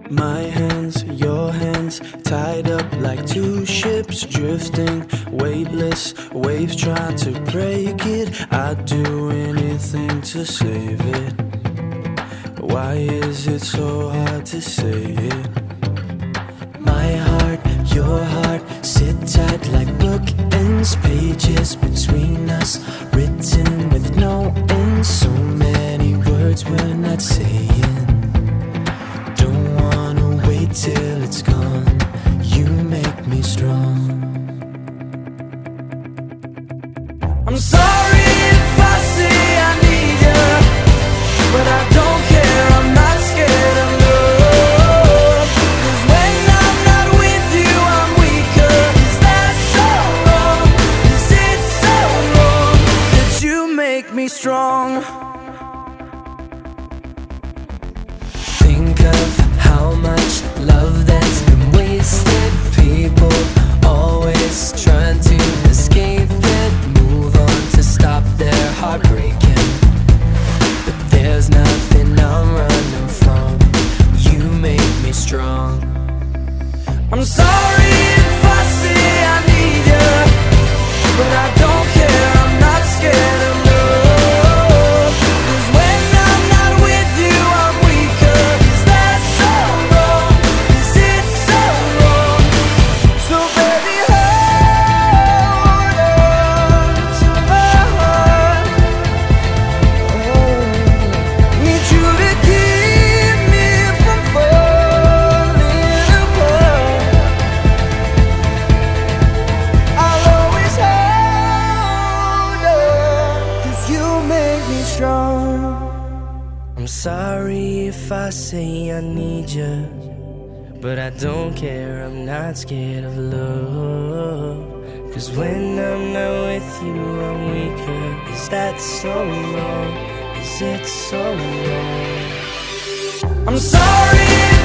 My hands, your hands, tied up like two ships drifting, weightless, waves trying to break it. I'd do anything to save it. Why is it so hard to say it? My heart, your heart, sit tight like bookends, pages between us, written with no end. So many words we're not saying. Till it's gone, you make me strong. I'm sorry if I say I need you, but I don't care, I'm not scared of love. 'Cause when I'm not with you, I'm weaker. Is that so wrong? Is it so wrong that you make me strong? Think of how much love that's been wasted. People always trying to escape it, move on to stop their heart breaking. But there's nothing I'm running from. You make me strong. I'm sorry if I say I need you, but I don't care, I'm not scared of love. 'Cause when I'm not with you, I'm weaker. Is that so wrong? Is it so wrong? So baby, hold on to my heart. Need you to keep me from falling apart. I'll always hold on, 'cause you make me strong. I'm sorry if I say I need you, but I don't care, I'm not scared of love. 'Cause when I'm not with you, I'm weaker. Is that so wrong? Is it so wrong? I'm sorry if